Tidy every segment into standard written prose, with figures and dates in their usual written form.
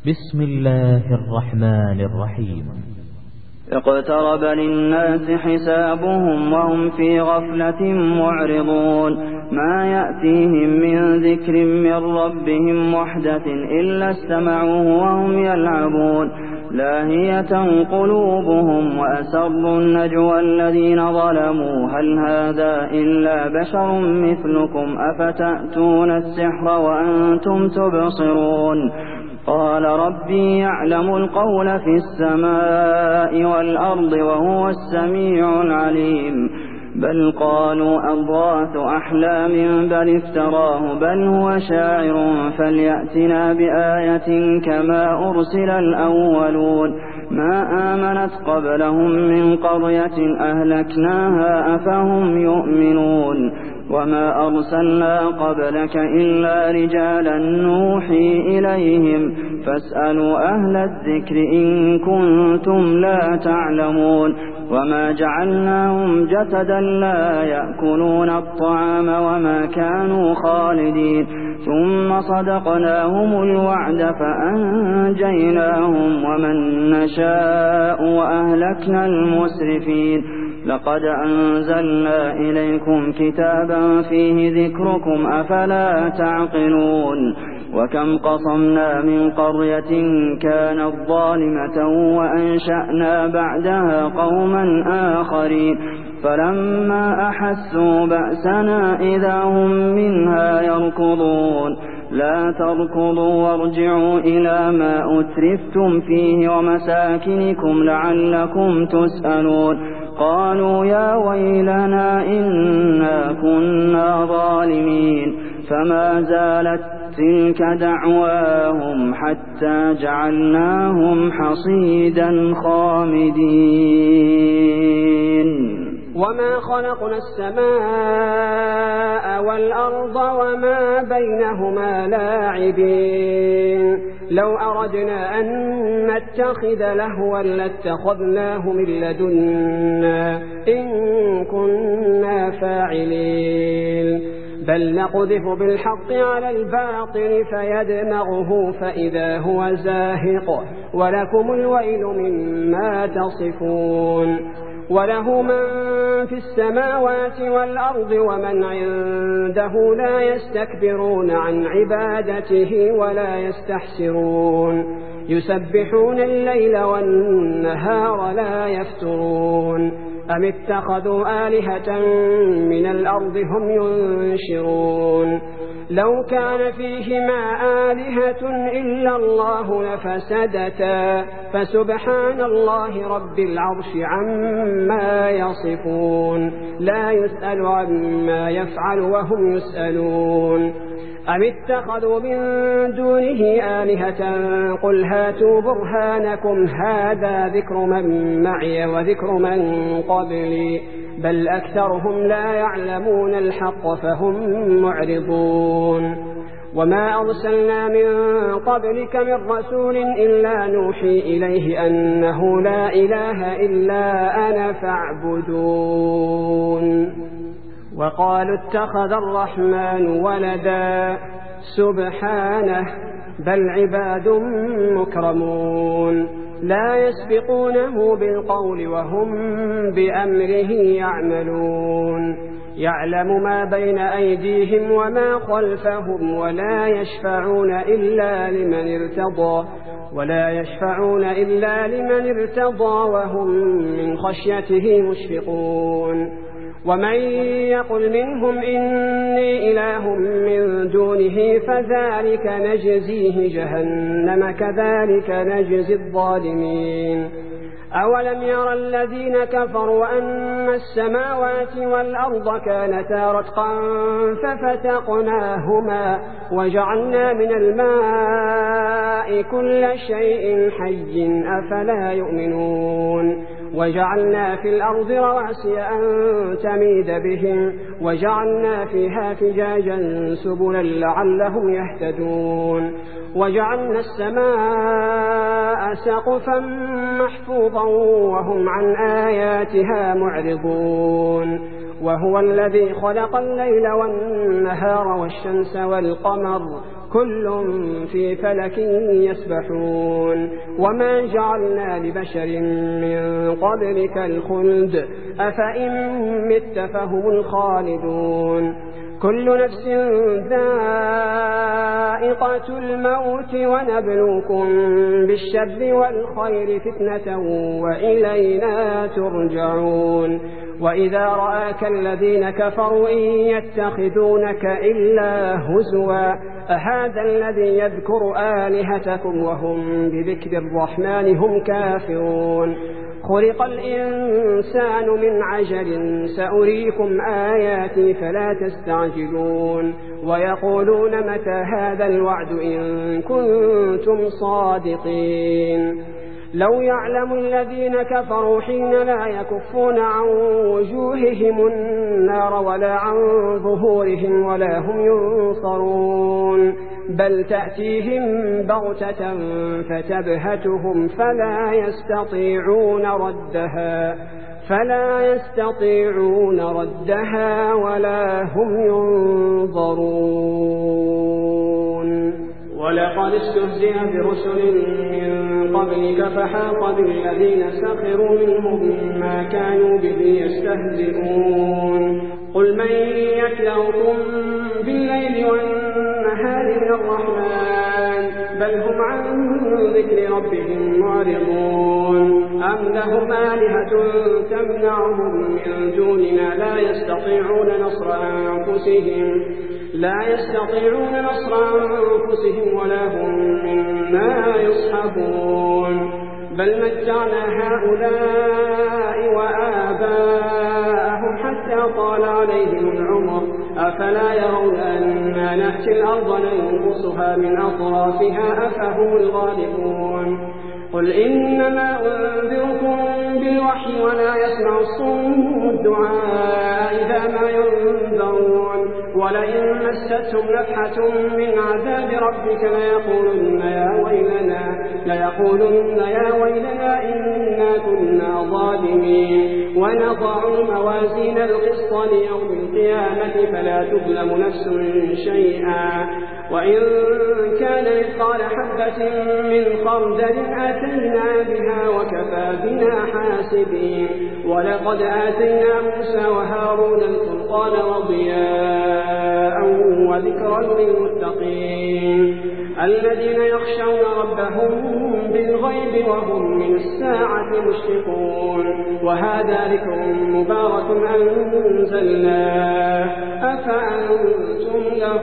بسم الله الرحمن الرحيم. اقترب للناس حسابهم وهم في غفلة معرضون ما يأتيهم من ذكر من ربهم محدث إلا استمعوه وهم يلعبون لاهية قلوبهم وأسروا النجوى الذين ظلموا هل هذا إلا بشر مثلكم أفتأتون السحر وأنتم تبصرون قال ربي يعلم القول في السماء والأرض وهو السميع العليم بل قالوا أضغاث أحلام بل افتراه بل هو شاعر فليأتنا بآية كما أرسل الأولون ما آمنت قبلهم من قرية أهلكناها أفهم يؤمنون وما أرسلنا قبلك إلا رجالا نوحي إليهم فاسألوا أهل الذكر إن كنتم لا تعلمون وما جعلناهم جسدا لا يأكلون الطعام وما كانوا خالدين ثم صدقناهم الوعد فأنجيناهم ومن نشاء وأهلكنا المسرفين لقد أنزلنا إليكم كتابا فيه ذكركم أفلا تعقلون وكم قصمنا من قرية كانت ظالمة وأنشأنا بعدها قوما آخرين فلما أحسوا بأسنا إذا هم منها يركضون لا تركضوا وارجعوا إلى ما أترفتم فيه ومساكنكم لعلكم تسألون قالوا يا ويلنا إنا كنا ظالمين فما زالت تلك دعواهم حتى جعلناهم حصيدا خامدين وما خلقنا السماء والأرض وما بينهما لاعبين لو أردنا أن نتخذ لهوا لاتخذناه من لدنا إن كنا فاعلين بل نقذف بالحق على الباطل فيدمغه فإذا هو زاهق ولكم الويل مما تصفون وله من في السماوات والأرض ومن عنده لا يستكبرون عن عبادته ولا يستحسرون يسبحون الليل والنهار لا يفترون أم اتخذوا آلهة من الأرض هم ينشرون لو كان فيهما آلهة إلا الله لفسدتا فسبحان الله رب العرش عما يصفون لا يسأل عما يفعل وهم يسألون أم اتخذوا من دونه آلهة قل هاتوا برهانكم هذا ذكر من معي وذكر من قبلي بل أكثرهم لا يعلمون الحق فهم معرضون وما أرسلنا من قبلك من رسول إلا نوحي إليه أنه لا إله إلا أنا فاعبدون وقالوا اتخذ الرحمن ولدا سبحانه بل عباد مكرمون لا يسبقونه بالقول وهم بأمره يعملون يعلم ما بين أيديهم وما خلفهم ولا يشفعون إلا لمن ارتضى وهم من خشيته مشفقون ومن يقل منهم إني إله من دونه فذلك نجزيه جهنم كذلك نجزي الظالمين أولم يرى الذين كفروا أن السماوات والأرض كانتا رتقا ففتقناهما وجعلنا من الماء كل شيء حي أفلا يؤمنون وجعلنا في الأرض رواسي أن تميد بهم وجعلنا فيها فجاجا سبلا لعلهم يهتدون وجعلنا السماء سقفا محفوظا وهم عن آياتها معرضون وهو الذي خلق الليل والنهار والشمس والقمر كل في فلك يسبحون وما جعلنا لبشر من قبلك الخلد أفإن مت فهم الخالدون كل نفس ذائقة الموت ونبلوكم بالشر والخير فتنة وإلينا ترجعون وإذا رآك الذين كفروا إن يتخذونك إلا هزوا أهذا الذي يذكر آلهتكم وهم بذكر الرحمن هم كافرون خلق الإنسان من عجل سأريكم آياتي فلا تستعجلون ويقولون متى هذا الوعد إن كنتم صادقين لو يعلم الذين كفروا حين لا يكفون عن وجوههم النار ولا عن ظهورهم ولا هم ينصرون بل تأتيهم بغتة فتبهتهم فلا يستطيعون ردها ولا هم ينظرون ولقد استهزئ برسل من قبلك فحاق بالذين سخروا منهم ما كانوا به يستهزئون قل من يكلؤكم بالليل والنهار من الرحمن بل هم عن ذكر ربهم معرضون أم لهم آلهة تمنعهم من دوننا لا يستطيعون نصر أنفسهم ولا هم منا يصحبون بل متعنا هؤلاء وآباءهم حتى طال عليهم العمر أفلا يرون أنا نأتي الأرض ننقصها من أطرافها أفهم الغالبون قل إنما أنذركم بالوحي ولا يسمع الصم الدعاء إذا ما ينذرون ولئن مستهم نفحة من عذاب ربك ليقولن يا ويلنا إنا كنا ظالمين ونضع الموازين القسط ليوم القيامة فلا تظلم نفس شيئا وإن كان مثقال حبة من خردل أتينا بها وكفى بنا حاسبين ولقد آتينا موسى وهارون الفرقان وضياء وذكرا للمتقين الذين يخشون ربهم بالغيب وهم من الساعة مشفقون وهذا ذكر مبارك أنزلناه أفأنتم له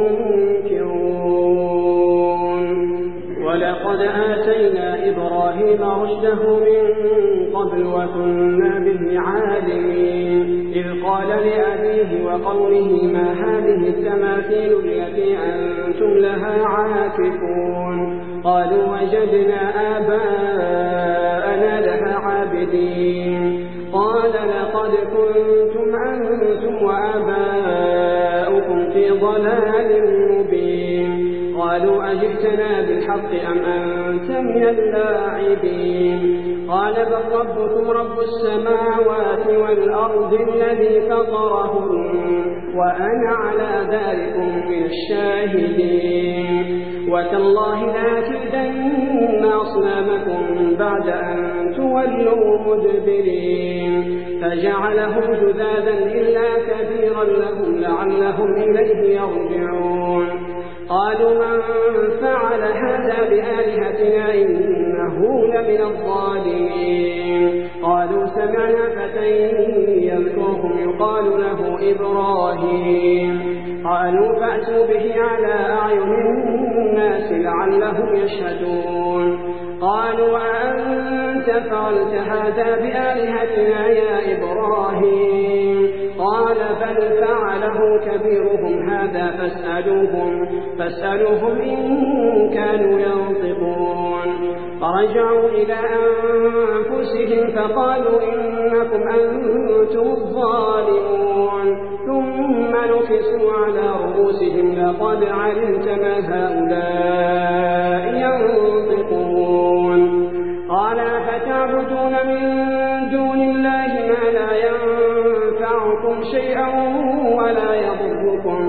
منكرون ولقد آتينا إبراهيم رشده من قبل وكنا به عالمين إذ قال لأبيه وقومه ما هذه التماثيل التي أنتم لها عاكفون قالوا وجدنا آباءنا لها عابدين قال لقد كنتم أنتم وآباؤكم في ضلال مبين قالوا أجئتنا بالحق أم أنت من اللاعبين قال بل ربكم رب السماوات والأرض الذي فطرهن وأنا على ذلك من الشاهدين وتالله لأكيدن أصنامكم بعد أن تولوا مدبرين فجعلهم جذاذا إلا كبيرا لهم لعلهم إليه يرجعون قالوا من فعل هذا بآلهتنا إنه لمن الظالمين قالوا سمعنا فتى يذكرهم يقال له إبراهيم قالوا فأتوا به على أعين الناس لعلهم يشهدون قالوا أأنت فعلت هذا بآلهتنا يا إبراهيم قال بل فعله كبيرهم هذا فاسألوهم إن كانوا ينطقون فرجعوا إلى أنفسهم فقالوا إنكم أنتم الظالمون ثم نكسوا على رؤوسهم لقد علمت ما هؤلاء ينطقون قال فتعبدون من دون الله ما لا ينفعكم شيئا ولا يضركم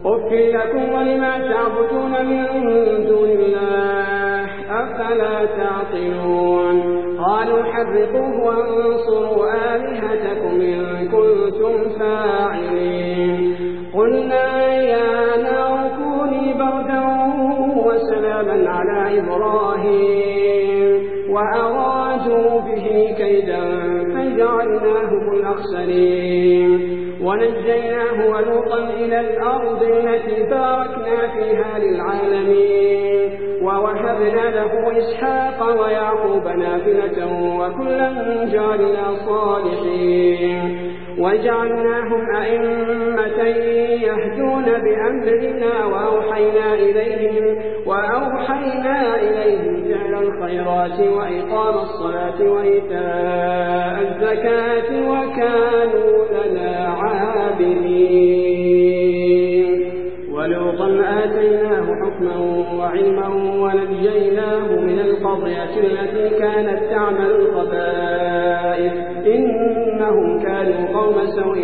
أُفٍّ لكم ولما تعبدون من دون الله أفلا تعقلون قالوا حرقوه وانصروا آلهتكم إن كنتم فاعلين قلنا يا نار كوني بردا وسلاما على إبراهيم وأرادوا به كيدا فجعلناهم الأخسرين ونجيناه ولوطا إلى الأرض التي باركنا فيها للعالمين ووهبنا له إسحاق ويعقوب نافلة وكلا جعلنا صالحين وجعلناهم أئمة يهدون بأمرنا وأوحينا إليهم فعل الخيرات وإقام الصلاة وإيتاء الزكاة وكانوا لنا عابدين ولوطا آتيناه حكما وعلما ونجيناه من القرية التي كانت تعمل الخبائث إنهم كانوا قوم سوء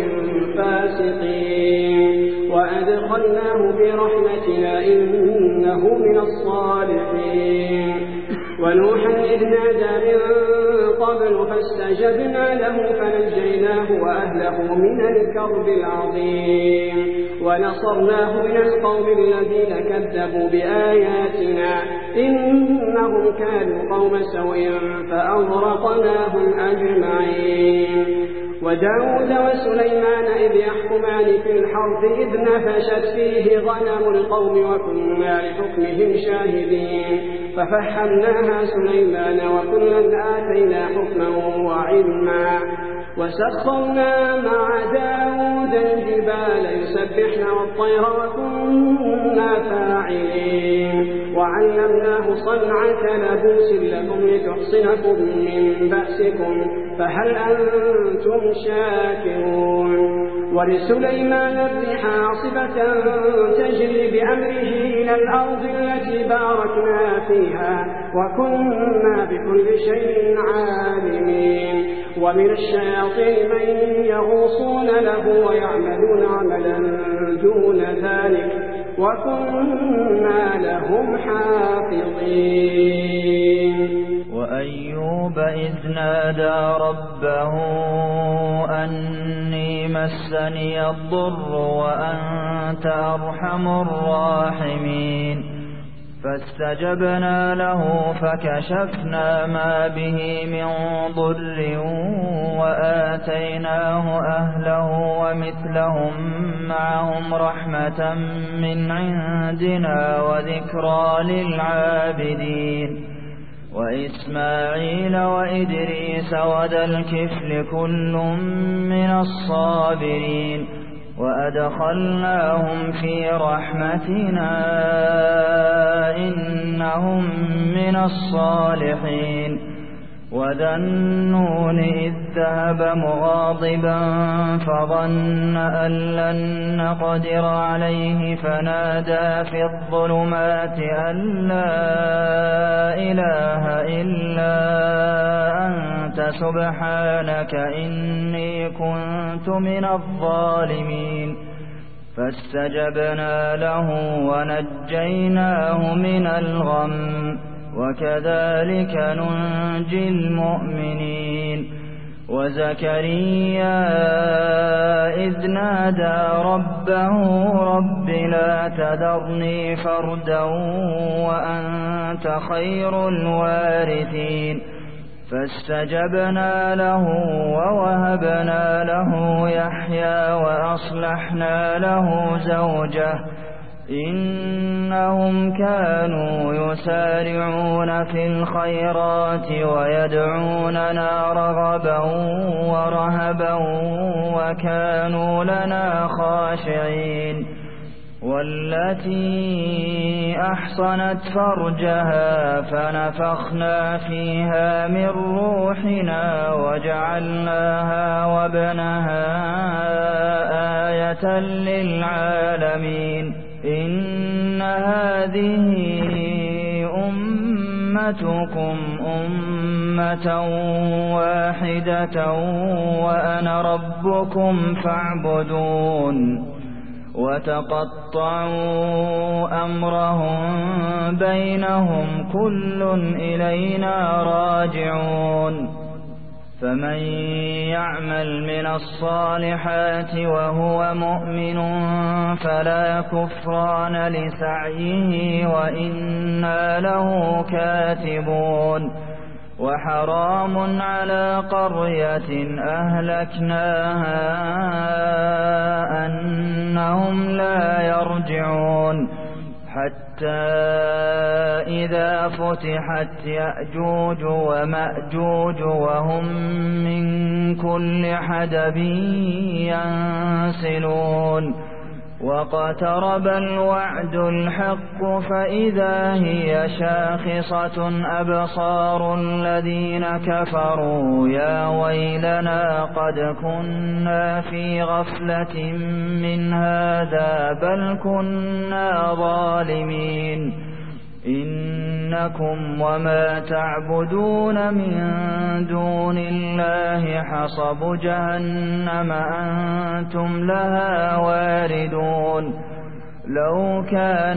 فاسقين وأدخلناه برحمتنا إنه من الصالحين ونوحا إذ نادى من قبل فاستجبنا له فنجيناه وأهله من الكرب العظيم ونصرناه من القوم الذين كذبوا بآياتنا إنهم كانوا قوم سوء فأغرقناهم أجمعين وداود وسليمان إذ يحكمان في الحرث إذ نفشت فيه غنم القوم وكنا لحكمهم شاهدين ففهمناها سليمان وكلا آتينا حكما وعلما وسخرنا مع داود الجبال يسبحن والطير وكنا فاعلين وعلمناه صنعة لبوس لكم لتحصنكم من بأسكم فهل أنتم شاكرون ولسليمان الريح عاصفة تجري بأمره إلى الأرض التي باركنا فيها وكنا بكل شيء عالمين ومن الشياطين من يغوصون له ويعملون عملا دون ذلك وكنا لهم حافظين وأيوب إذ نادى ربه أني مسني الضر وأنت أرحم الراحمين فاستجبنا له فكشفنا ما به من ضر وآتيناه أهله ومثلهم معهم رحمة من عندنا وذكرى للعابدين وإسماعيل وإدريس وذا الكفل كل من الصابرين وأدخلناهم في رحمتنا إنهم من الصالحين وذا النون إذ ذهب مغاضبا فظن أن لن نقدر عليه فنادى في الظلمات أن لا إله إلا أنت سبحانك إني كنت من الظالمين فاستجبنا له ونجيناه من الغم وكذلك ننجي المؤمنين وزكريا إذ نادى ربه رب لا تذرني فردا وأنت خير الوارثين فاستجبنا له ووهبنا له يحيى وأصلحنا له زوجه إنهم كانوا يسارعون في الخيرات ويدعوننا رغبا ورهبا وكانوا لنا خاشعين والتي أحصنت فرجها فنفخنا فيها من روحنا وجعلناها وابنها آية للعالمين إن هذه أمتكم أمة واحدة وأنا ربكم فاعبدون وتقطعوا أمرهم بينهم كل إلينا راجعون فمن يعمل من الصالحات وهو مؤمن فلا كفران لسعيه وإنا له كاتبون وحرام على قرية أهلكناها أنهم لا يرجعون حتى إذا فتحت يأجوج ومأجوج وهم من كل حدب ينسلون واقترب الوعد الحق فإذا هي شاخصة أبصار الذين كفروا يا ويلنا قد كنا في غفلة من هذا بل كنا ظالمين إنكم وما تعبدون من دون الله حصب جهنم أنتم لها واردون لو كان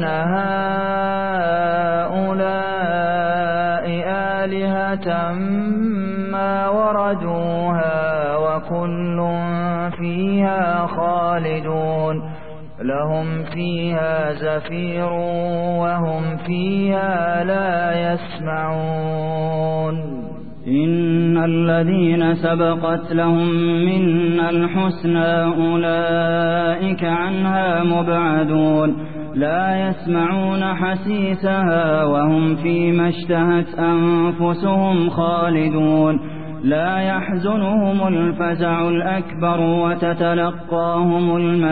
هؤلاء آلهة ما وردوها وكل فيها خالدون لهم فيها زفير وهم فيها لا يسمعون إن الذين سبقت لهم منا الحسنى أولئك عنها مبعدون لا يسمعون حسيسها وهم فيما اشتهت أنفسهم خالدون لا يحزنهم الفزع الأكبر وتتلقاهم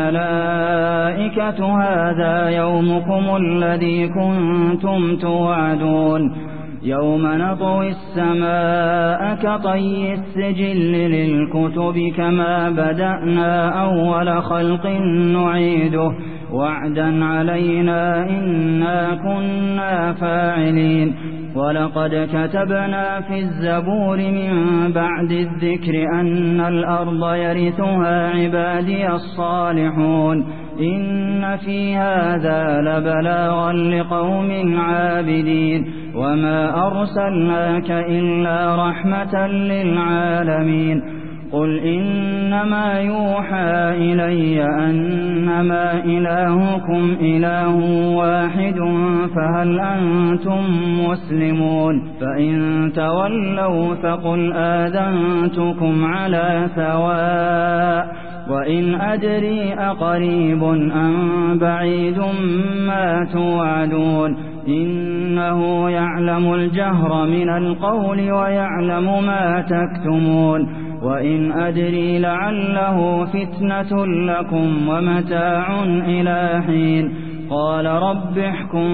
الملائكة هذا يومكم الذي كنتم توعدون يوم نطوي السماء كطي السجل للكتب كما بدأنا أول خلق نعيده وعدا علينا إنا كنا فاعلين ولقد كتبنا في الزبور من بعد الذكر أن الأرض يرثها عبادي الصالحون إن في هذا لبلاغا لقوم عابدين وما أرسلناك إلا رحمة للعالمين قل إنما يوحى إلي أنما إلهكم إله واحد فهل أنتم مسلمون فإن تولوا فقل آذنتكم على سواء وإن أدري أقريب أم بعيد ما توعدون إنه يعلم الجهر من القول ويعلم ما تكتمون وإن أدري لعله فتنة لكم ومتاع إلى حين قال رب احكم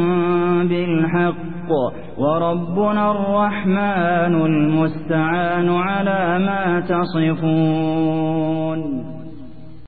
بالحق وربنا الرحمن المستعان على ما تصفون